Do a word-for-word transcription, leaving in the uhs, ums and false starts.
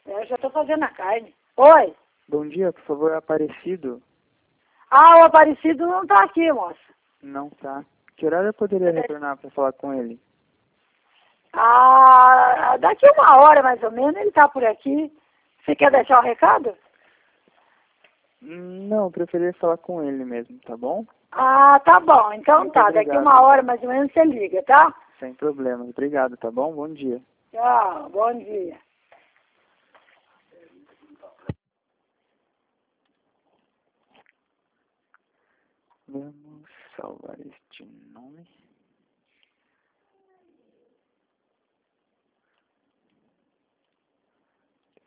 Eu já tô fazendo a carne. Oi? Bom dia, por favor, Aparecido. Ah, o Aparecido não tá aqui, moça. Não tá. Que horário eu poderia retornar para falar com ele? Ah, daqui uma hora mais ou menos ele tá por aqui. Você quer deixar o recado? Não, eu preferia falar com ele mesmo, tá bom? Ah, tá bom. Então Muito tá, obrigado. daqui uma hora mais ou menos você liga, tá? Sem problema. Obrigado, tá bom? Bom dia. Tchau, bom dia. Vamos salvar este nome.